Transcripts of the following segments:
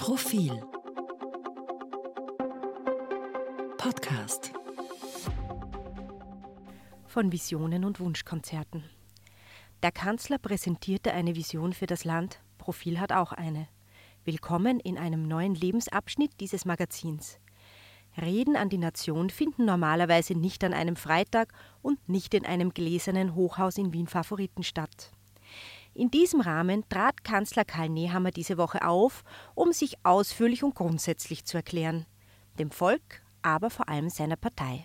Profil Podcast von Visionen und Wunschkonzerten. Der Kanzler präsentierte eine Vision für das Land, Profil hat auch eine. Willkommen in einem neuen Lebensabschnitt dieses Magazins. Reden an die Nation finden normalerweise nicht an einem Freitag und nicht in einem gläsernen Hochhaus in Wien Favoriten statt. In diesem Rahmen trat Kanzler Karl Nehammer diese Woche auf, um sich ausführlich und grundsätzlich zu erklären. Dem Volk, aber vor allem seiner Partei.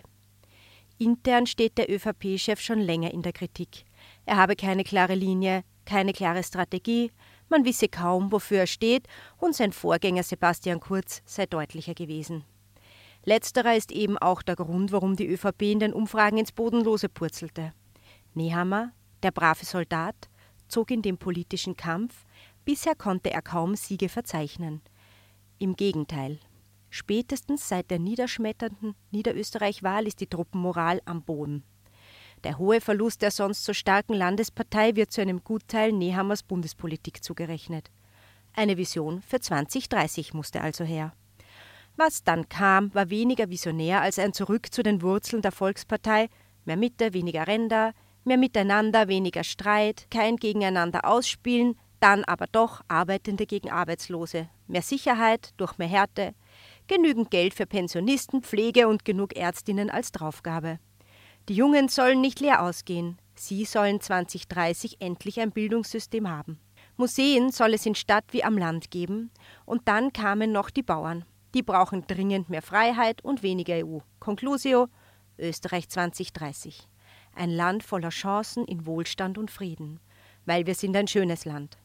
Intern steht der ÖVP-Chef schon länger in der Kritik. Er habe keine klare Linie, keine klare Strategie, man wisse kaum, wofür er steht, und sein Vorgänger Sebastian Kurz sei deutlicher gewesen. Letzterer ist eben auch der Grund, warum die ÖVP in den Umfragen ins Bodenlose purzelte. Nehammer, der brave Soldat, zog in den politischen Kampf, bisher konnte er kaum Siege verzeichnen. Im Gegenteil. Spätestens seit der niederschmetternden Niederösterreich-Wahl ist die Truppenmoral am Boden. Der hohe Verlust der sonst so starken Landespartei wird zu einem Gutteil Nehammers Bundespolitik zugerechnet. Eine Vision für 2030 musste also her. Was dann kam, war weniger visionär als ein Zurück zu den Wurzeln der Volkspartei, mehr Mitte, weniger Ränder, mehr Miteinander, weniger Streit, kein Gegeneinander ausspielen, dann aber doch Arbeitende gegen Arbeitslose, mehr Sicherheit durch mehr Härte, genügend Geld für Pensionisten, Pflege und genug Ärztinnen als Draufgabe. Die Jungen sollen nicht leer ausgehen, sie sollen 2030 endlich ein Bildungssystem haben. Museen soll es in Stadt wie am Land geben, und dann kamen noch die Bauern. Die brauchen dringend mehr Freiheit und weniger EU. Conclusio, Österreich 2030. Ein Land voller Chancen in Wohlstand und Frieden, weil wir sind ein schönes Land.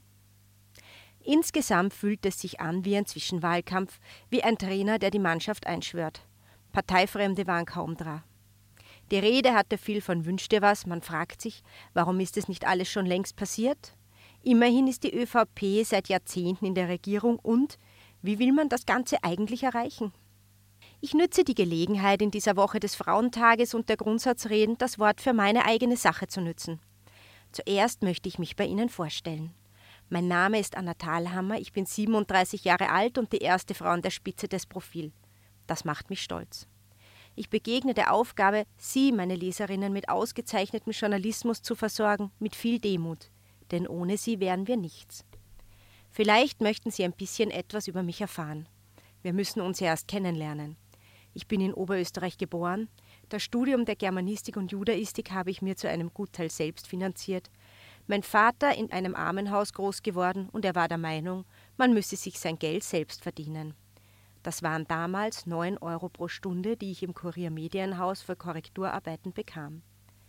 Insgesamt fühlt es sich an wie ein Zwischenwahlkampf, wie ein Trainer, der die Mannschaft einschwört. Parteifremde waren kaum dran. Die Rede hatte viel von Wünsch dir was, man fragt sich, warum ist es nicht alles schon längst passiert? Immerhin ist die ÖVP seit Jahrzehnten in der Regierung und wie will man das Ganze eigentlich erreichen? Ich nütze die Gelegenheit, in dieser Woche des Frauentages und der Grundsatzreden das Wort für meine eigene Sache zu nützen. Zuerst möchte ich mich bei Ihnen vorstellen. Mein Name ist Anna Thalhammer, ich bin 37 Jahre alt und die erste Frau an der Spitze des Profil. Das macht mich stolz. Ich begegne der Aufgabe, Sie, meine Leserinnen, mit ausgezeichnetem Journalismus zu versorgen, mit viel Demut. Denn ohne Sie wären wir nichts. Vielleicht möchten Sie ein bisschen etwas über mich erfahren. Wir müssen uns ja erst kennenlernen. Ich bin in Oberösterreich geboren. Das Studium der Germanistik und Judaistik habe ich mir zu einem Gutteil selbst finanziert. Mein Vater in einem Armenhaus groß geworden und er war der Meinung, man müsse sich sein Geld selbst verdienen. Das waren damals 9 Euro pro Stunde, die ich im Kurier-Medienhaus für Korrekturarbeiten bekam.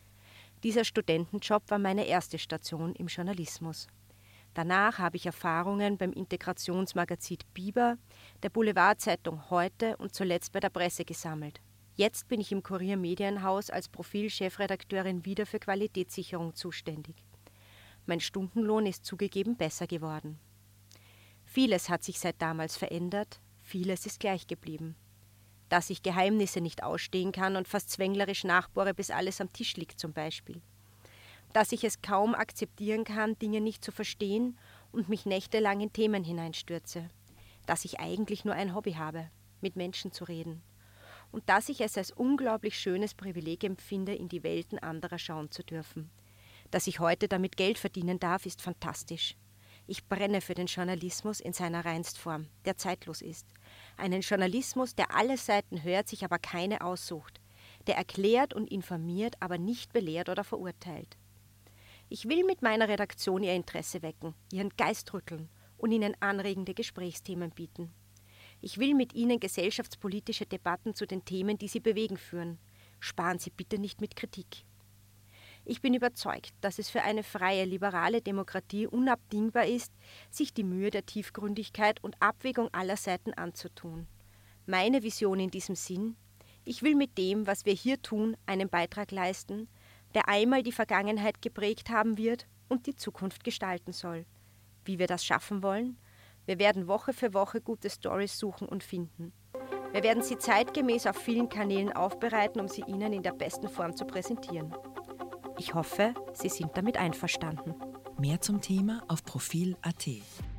Dieser Studentenjob war meine erste Station im Journalismus. Danach habe ich Erfahrungen beim Integrationsmagazin Biber, der Boulevardzeitung Heute und zuletzt bei der Presse gesammelt. Jetzt bin ich im Kurier-Medienhaus als Profil-Chefredakteurin wieder für Qualitätssicherung zuständig. Mein Stundenlohn ist zugegeben besser geworden. Vieles hat sich seit damals verändert, vieles ist gleich geblieben. Dass ich Geheimnisse nicht ausstehen kann und fast zwänglerisch nachbohre, bis alles am Tisch liegt zum Beispiel. Dass ich es kaum akzeptieren kann, Dinge nicht zu verstehen und mich nächtelang in Themen hineinstürze. Dass ich eigentlich nur ein Hobby habe, mit Menschen zu reden. Und dass ich es als unglaublich schönes Privileg empfinde, in die Welten anderer schauen zu dürfen. Dass ich heute damit Geld verdienen darf, ist fantastisch. Ich brenne für den Journalismus in seiner Reinstform, der zeitlos ist. Einen Journalismus, der alle Seiten hört, sich aber keine aussucht. Der erklärt und informiert, aber nicht belehrt oder verurteilt. Ich will mit meiner Redaktion Ihr Interesse wecken, Ihren Geist rütteln und Ihnen anregende Gesprächsthemen bieten. Ich will mit Ihnen gesellschaftspolitische Debatten zu den Themen, die Sie bewegen, führen. Sparen Sie bitte nicht mit Kritik. Ich bin überzeugt, dass es für eine freie, liberale Demokratie unabdingbar ist, sich die Mühe der Tiefgründigkeit und Abwägung aller Seiten anzutun. Meine Vision in diesem Sinn: Ich will mit dem, was wir hier tun, einen Beitrag leisten, der einmal die Vergangenheit geprägt haben wird und die Zukunft gestalten soll. Wie wir das schaffen wollen? Wir werden Woche für Woche gute Storys suchen und finden. Wir werden sie zeitgemäß auf vielen Kanälen aufbereiten, um sie Ihnen in der besten Form zu präsentieren. Ich hoffe, Sie sind damit einverstanden. Mehr zum Thema auf Profil.at.